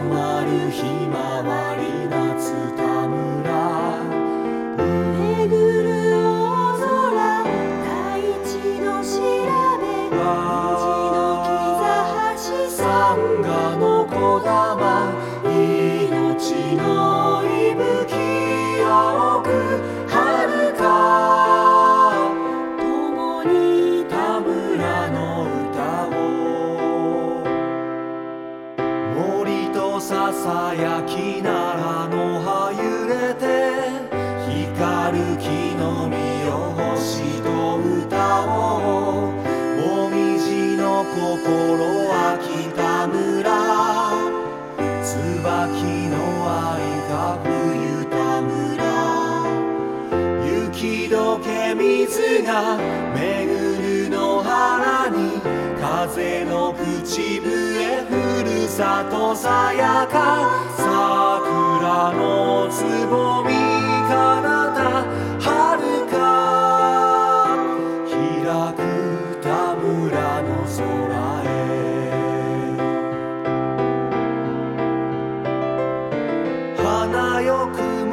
まるひまわり夏田村巡る大空大地の調べ虹の兆し山河のこだま命の息吹青く遥か共に田村の歌を森とささやきならの葉揺れて光る木の実を星と歌おうもみじの心秋田村椿の愛か冬田村雪解け水が巡る野原に風の口笛ふるさとさやか桜のつぼみかなた遥か開く田村の空へ華よく